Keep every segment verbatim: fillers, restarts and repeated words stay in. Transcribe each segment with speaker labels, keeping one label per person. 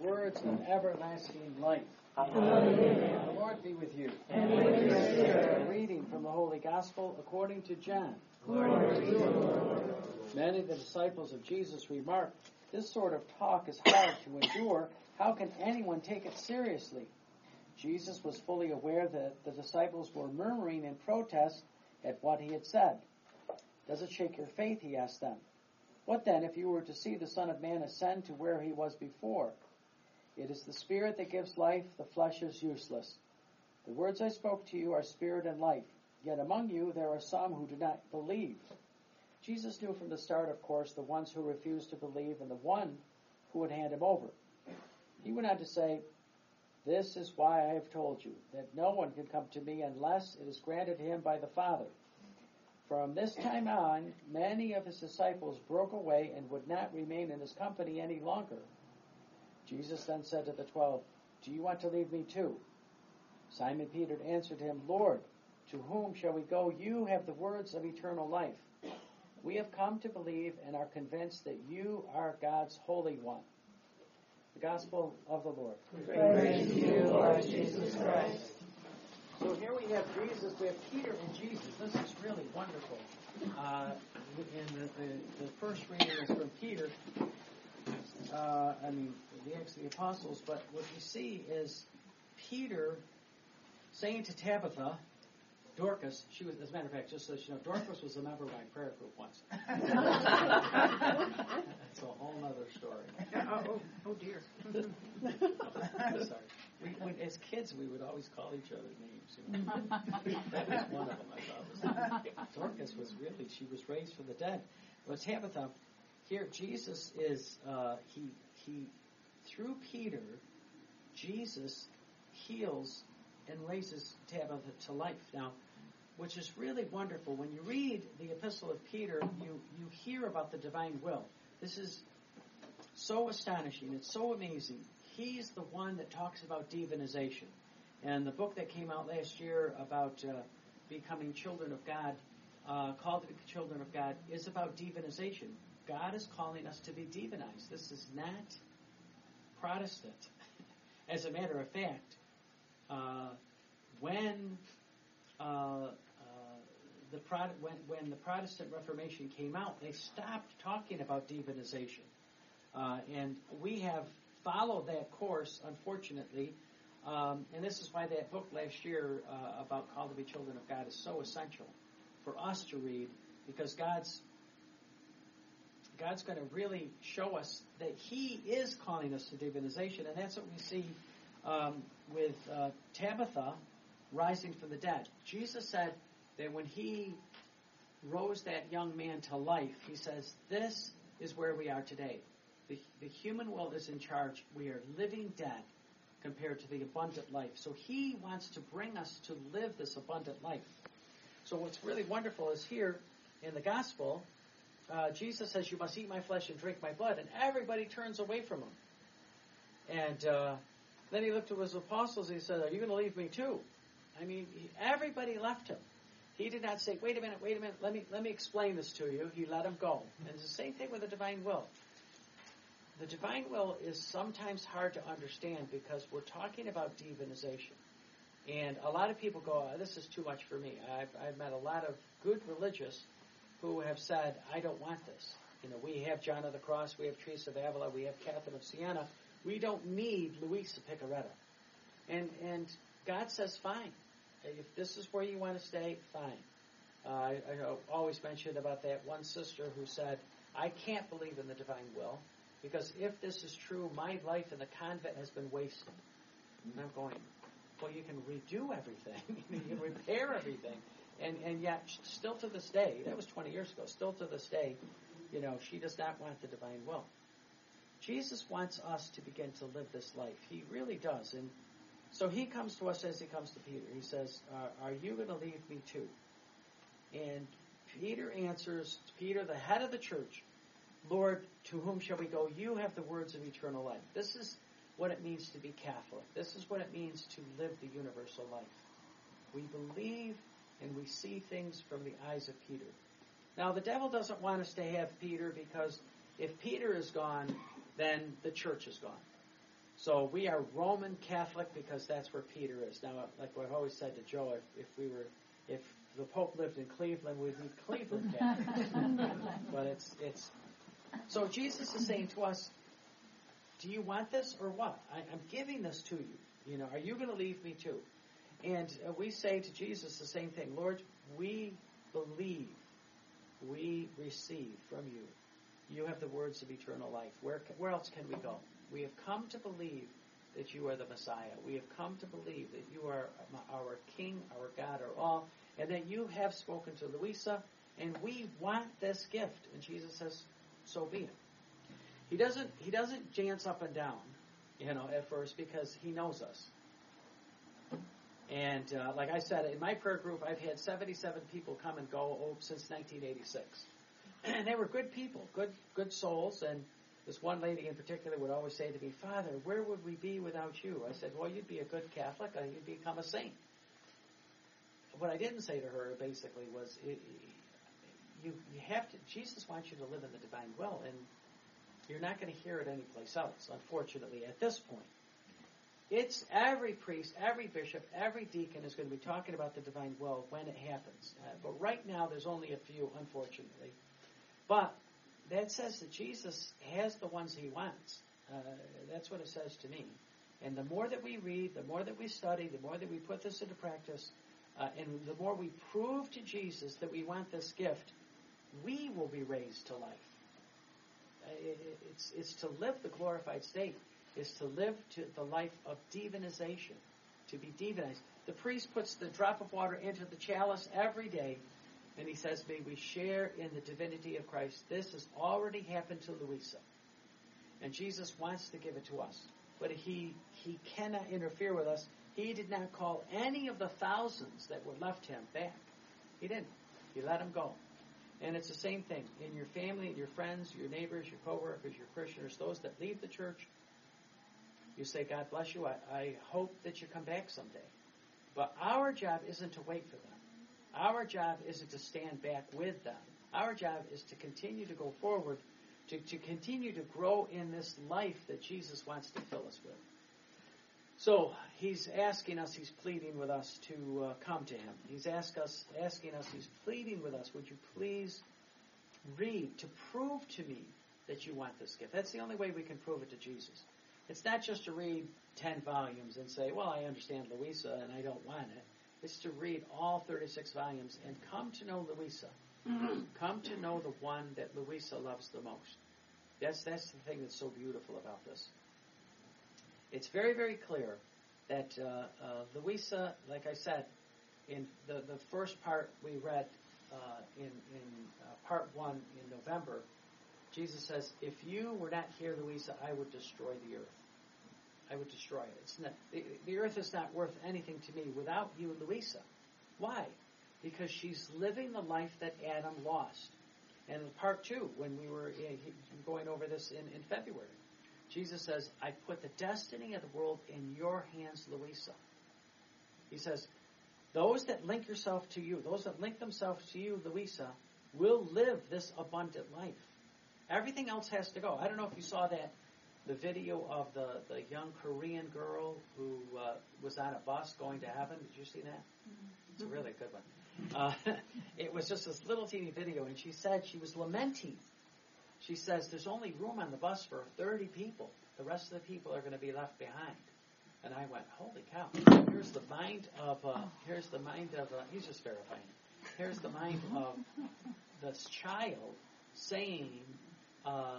Speaker 1: words of everlasting life.
Speaker 2: Hallelujah.
Speaker 1: The Lord be with you.
Speaker 2: And with your spirit.
Speaker 1: A reading from the Holy Gospel according to John.
Speaker 2: Glory to you, Lord.
Speaker 1: Many of the disciples of Jesus remarked, "This sort of talk is hard to endure. How can anyone take it seriously?" Jesus was fully aware that the disciples were murmuring in protest at what he had said. "Does it shake your faith?" he asked them. "What then if you were to see the Son of Man ascend to where he was before? It is the Spirit that gives life, the flesh is useless. The words I spoke to you are spirit and life, yet among you there are some who do not believe." Jesus knew from the start, of course, the ones who refused to believe and the one who would hand him over. He went on to say, "This is why I have told you, that no one can come to me unless it is granted him by the Father." From this time on, many of his disciples broke away and would not remain in his company any longer. Jesus then said to the twelve, "Do you want to leave me too?" Simon Peter answered him, "Lord, to whom shall we go? You have the words of eternal life. We have come to believe and are convinced that you are God's Holy One." The Gospel of the Lord.
Speaker 2: Praise to you, Lord Jesus Christ.
Speaker 1: So here we have Jesus, we have Peter and Jesus. This is really wonderful. Uh, and the, the, the first reading is from Peter, uh, I mean, the Acts of the Apostles, but what you see is Peter saying to Tabitha, Dorcas, she was, as a matter of fact, just so you know, Dorcas was a member of my prayer group once. That's a whole other story.
Speaker 3: Oh, oh, oh dear.
Speaker 1: I'm sorry. We, when, as kids, we would always call each other names. You know? That was one of them, I thought. Was, Dorcas was really, she was raised from the dead. But Tabitha, here, Jesus is, uh, he, he, through Peter, Jesus heals and raises Tabitha to life. Now, which is really wonderful. When you read the Epistle of Peter, you, you hear about the divine will. This is so astonishing. It's so amazing. He's the one that talks about divinization. And the book that came out last year about uh, becoming children of God, uh, called to be children of God, is about divinization. God is calling us to be divinized. This is not Protestant. As a matter of fact, uh, when uh, uh, the Pro- when, when the Protestant Reformation came out, they stopped talking about divinization. Uh, and we have followed that course, unfortunately. Um, and this is why that book last year uh, about Called to be Children of God is so essential for us to read, because God's God's going to really show us that He is calling us to divinization, and that's what we see um, with uh, Tabitha rising from the dead. Jesus said that when He rose that young man to life, He says, "This is where we are today. The, the human will is in charge. We are living dead compared to the abundant life." So He wants to bring us to live this abundant life. So what's really wonderful is here in the Gospel, uh, Jesus says, "You must eat my flesh and drink my blood," and everybody turns away from Him. And uh, then He looked to His apostles and He said, "Are you going to leave me too?" I mean, he, everybody left Him. He did not say, "Wait a minute, wait a minute, let me let me explain this to you." He let them go. And it's the same thing with the divine will. The divine will is sometimes hard to understand because we're talking about divinization. And a lot of people go, "Oh, this is too much for me." I've, I've met a lot of good religious who have said, "I don't want this." You know, we have John of the Cross, we have Teresa of Avila, we have Catherine of Siena. We don't need Luisa Picaretta. And, and God says, fine. If this is where you want to stay, fine. Uh, I, I always mentioned about that one sister who said, "I can't believe in the divine will, because if this is true, my life in the convent has been wasted." And I'm going, well, you can redo everything. You can repair everything. And and yet, still to this day, that was twenty years ago, still to this day, you know, she does not want the divine will. Jesus wants us to begin to live this life. He really does. And so He comes to us as He comes to Peter. He says, uh, "Are you going to leave me too?" And Peter answers, Peter, the head of the church, "Lord, to whom shall we go? You have the words of eternal life." This is what it means to be Catholic. This is what it means to live the universal life. We believe and we see things from the eyes of Peter. Now, the devil doesn't want us to have Peter, because if Peter is gone, then the church is gone. So we are Roman Catholic because that's where Peter is. Now, like I've always said to Joe, if, if we were, if the Pope lived in Cleveland, we'd be Cleveland Catholics. But it's, it's, so Jesus is saying to us, do you want this or what? I, I'm giving this to you. You know, are you going to leave me too? And uh, we say to Jesus the same thing. Lord, we believe, we receive from you. You have the words of eternal life. Where, where else can we go? We have come to believe that you are the Messiah. We have come to believe that you are our King, our God, our all, and that you have spoken to Louisa, and we want this gift. And Jesus says, so be it. He doesn't, he doesn't dance up and down, you know, at first, because he knows us. And uh, like I said, in my prayer group, I've had seventy-seven people come and go oh, since nineteen eighty-six. And they were good people, good good souls. And this one lady in particular would always say to me, Father, where would we be without you? I said, well, you'd be a good Catholic, or you'd become a saint. What I didn't say to her, basically, was it, you, you have to, Jesus wants you to live in the divine will, and you're not going to hear it anyplace else, unfortunately, at this point. It's every priest, every bishop, every deacon is going to be talking about the divine will when it happens. Uh, but right now, there's only a few, unfortunately. But that says that Jesus has the ones he wants. Uh, that's what it says to me. And the more that we read, the more that we study, the more that we put this into practice, uh, and the more we prove to Jesus that we want this gift, we will be raised to life. Uh, it, it's, it's to live the glorified state. Is to live to the life of divinization, to be divinized. The priest puts the drop of water into the chalice every day, and he says, may we share in the divinity of Christ. This has already happened to Louisa. And Jesus wants to give it to us. But he, he cannot interfere with us. He did not call any of the thousands that were left him back. He didn't. He let them go. And it's the same thing. In your family, your friends, your neighbors, your coworkers, your parishioners, those that leave the church, you say, God bless you. I, I hope that you come back someday. But our job isn't to wait for them. Our job isn't to stand back with them. Our job is to continue to go forward, to, to continue to grow in this life that Jesus wants to fill us with. So he's asking us, he's pleading with us to uh, come to him. He's ask us, asking us, he's pleading with us, would you please read to prove to me that you want this gift? That's the only way we can prove it to Jesus. It's not just to read ten volumes and say, well, I understand Louisa and I don't want it. It's to read all thirty-six volumes and come to know Louisa. Mm-hmm. Come to know the one that Louisa loves the most. That's, that's the thing that's so beautiful about this. It's very, very clear that uh, uh, Louisa, like I said, in the, the first part we read uh, in, in uh, part one in November, Jesus says, if you were not here, Louisa, I would destroy the earth. I would destroy it. It's not, the, the earth is not worth anything to me without you, Louisa. Why? Because she's living the life that Adam lost. And in part two, when we were uh, going over this in, in February, Jesus says, I put the destiny of the world in your hands, Louisa. He says, those that link yourself to you, those that link themselves to you, Louisa, will live this abundant life. Everything else has to go. I don't know if you saw that, the video of the, the young Korean girl who uh, was on a bus going to heaven. Did you see that? Mm-hmm. It's a really good one. Uh, it was just this little teeny video, and she said she was lamenting. She says there's only room on the bus for thirty people. The rest of the people are going to be left behind. And I went, holy cow! Here's the mind of uh, here's the mind of uh, he's just verifying. Here's the mind of this child saying, uh,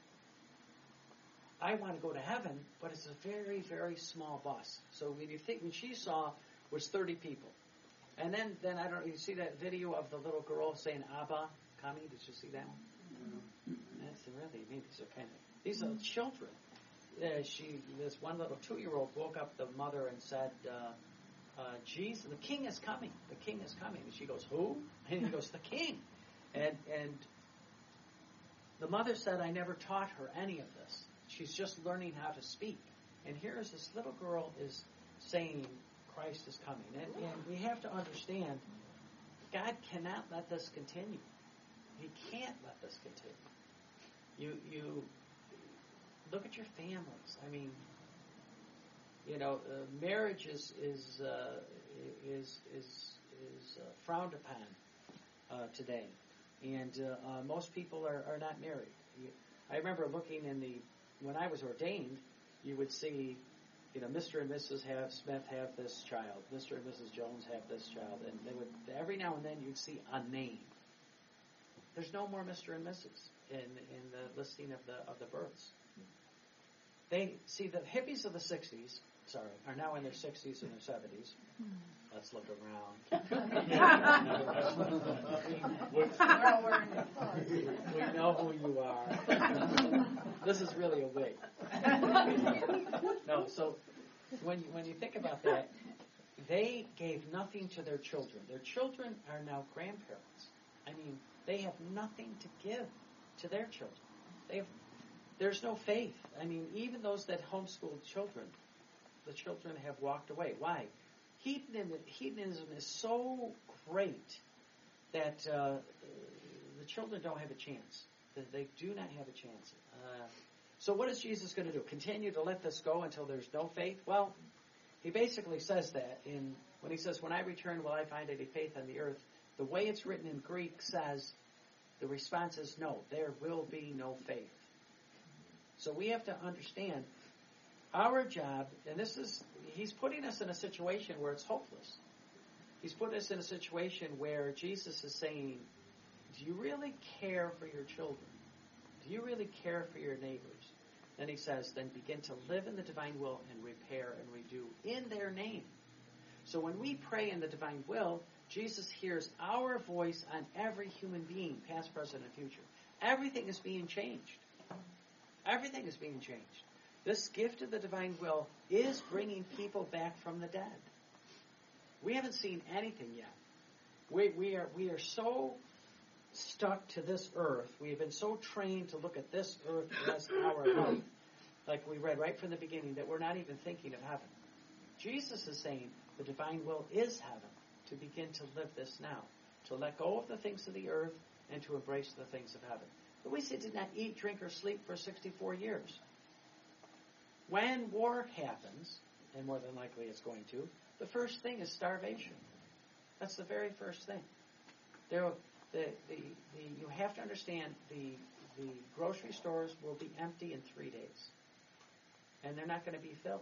Speaker 1: I want to go to heaven, but it's a very, very small bus. So when you think, when she saw was thirty people. And then, then I don't know, you see that video of the little girl saying, Abba, Kami, did you see that one? Mm-hmm. That's really, maybe these are kind of, these are children. Uh, she, this one little two-year-old woke up the mother and said, uh, uh, Jesus, the king is coming, the king is coming. And she goes, who? And he goes, the king. And, and the mother said, I never taught her any of this. She's just learning how to speak. And here's this little girl is saying, Christ is coming. And, and we have to understand, God cannot let this continue. He can't let this continue. You, you look at your families. I mean, you know, uh, marriage is is uh, is is is uh, frowned upon uh, today, and uh, uh, most people are, are not married. You, I remember looking in the when I was ordained, you would see, you know, Mister and Missus Have Smith have this child, Mister and Missus Jones have this child, and they would every now and then you'd see a name. There's no more Mister and Missus in in the listing of the of the births. They see the hippies of the sixties, sorry, are now in their sixties and their seventies. Let's look around. we, we know who you are. This is really a wig. No, so when you, when you think about that, they gave nothing to their children. Their children are now grandparents. I mean, they have nothing to give to their children. They have, there's no faith. I mean, even those that homeschool children, the children have walked away. Why? Hedonism, hedonism is so great that uh, the children don't have a chance. They do not have a chance. Uh, so what is Jesus going to do? Continue to let this go until there's no faith? Well, he basically says that in when he says, when I return, will I find any faith on the earth? The way it's written in Greek says, the response is no, there will be no faith. So we have to understand our job, and this is, he's putting us in a situation where it's hopeless. He's putting us in a situation where Jesus is saying, do you really care for your children? Do you really care for your neighbors? Then he says, then begin to live in the divine will and repair and redo in their name. So when we pray in the divine will, Jesus hears our voice on every human being, past, present, and future. Everything is being changed. Everything is being changed. This gift of the divine will is bringing people back from the dead. We haven't seen anything yet. We, we are we are so stuck to this earth. We have been so trained to look at this earth as our life, like we read right from the beginning, that we're not even thinking of heaven. Jesus is saying the divine will is heaven, to begin to live this now, to let go of the things of the earth and to embrace the things of heaven. Louisa did not eat, drink, or sleep for sixty-four years. When war happens, and more than likely it's going to, the first thing is starvation. That's the very first thing. There, the, the, the, you have to understand the, the grocery stores will be empty in three days. And they're not going to be filled.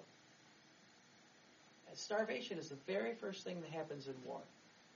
Speaker 1: Starvation is the very first thing that happens in war.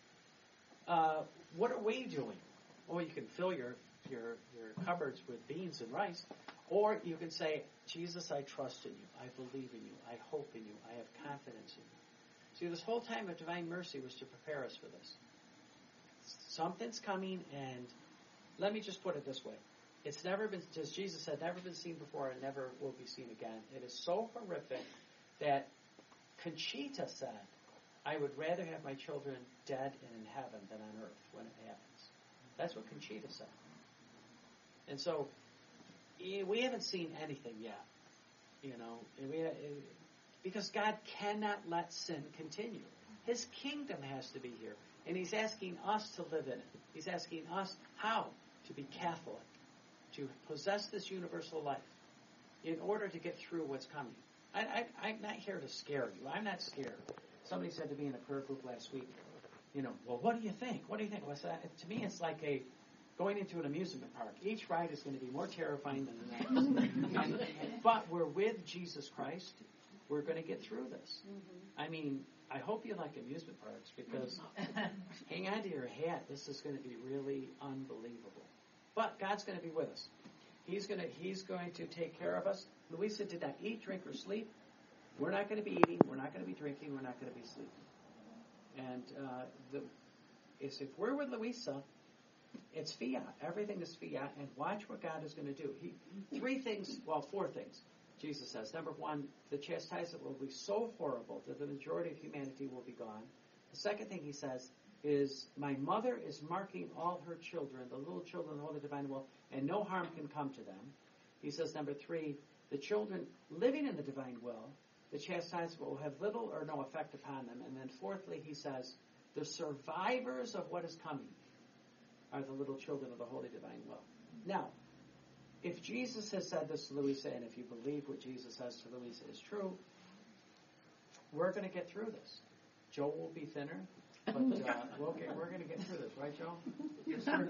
Speaker 1: Uh, what are we doing? Well, you can fill your, your, your cupboards with beans and rice, or you can say, Jesus, I trust in you. I believe in you. I hope in you. I have confidence in you. See, this whole time of divine mercy was to prepare us for this. Something's coming, and let me just put it this way. It's never been, as Jesus said, never been seen before and never will be seen again. It is so horrific that Conchita said, I would rather have my children dead and in heaven than on earth when it happens. That's what Conchita said. And so, we haven't seen anything yet, you know, we, because God cannot let sin continue. His kingdom has to be here, and He's asking us to live in it. He's asking us how to be Catholic, to possess this universal life in order to get through what's coming. I, I, I'm not here to scare you. I'm not scared. Somebody said to me in a prayer group last week, you know, well, what do you think? What do you think? Well, I said, to me, it's like a going into an amusement park. Each ride is going to be more terrifying than the next. and, but we're with Jesus Christ. We're going to get through this. Mm-hmm. I mean, I hope you like amusement parks, because hang on to your hat. This is going to be really unbelievable. But God's going to be with us. He's going to He's going to take care of us. Louisa did not eat, drink, or sleep. We're not going to be eating. We're not going to be drinking. We're not going to be sleeping. And uh, the, is if we're with Louisa, it's fiat. Everything is fiat. And watch what God is going to do. He, three things, well, four things, Jesus says. Number one, the chastisement will be so horrible that the majority of humanity will be gone. The second thing he says is, my mother is marking all her children, the little children of the Holy Divine Will, and no harm can come to them. He says, number three, the children living in the divine will, the chastisement will have little or no effect upon them. And then fourthly, he says, the survivors of what is coming are the little children of the Holy Divine Will. Now, if Jesus has said this to Louisa, and if you believe what Jesus says to Louisa is true, we're going to get through this. Joe will be thinner, but uh, we'll get, we're going to get through this, right, Joe? Yes, sir.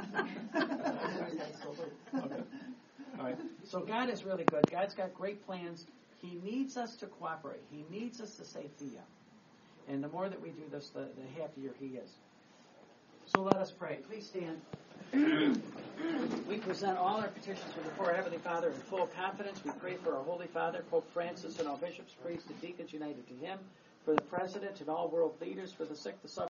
Speaker 1: Okay. All right. So God is really good. God's got great plans. He needs us to cooperate. He needs us to say Thea. And the more that we do this, the, the happier He is. So let us pray. Please stand. We present all our petitions before our Heavenly Father in full confidence. We pray for our Holy Father, Pope Francis, and all bishops, priests, and deacons united to him, for the President and all world leaders, for the sick, the suffering,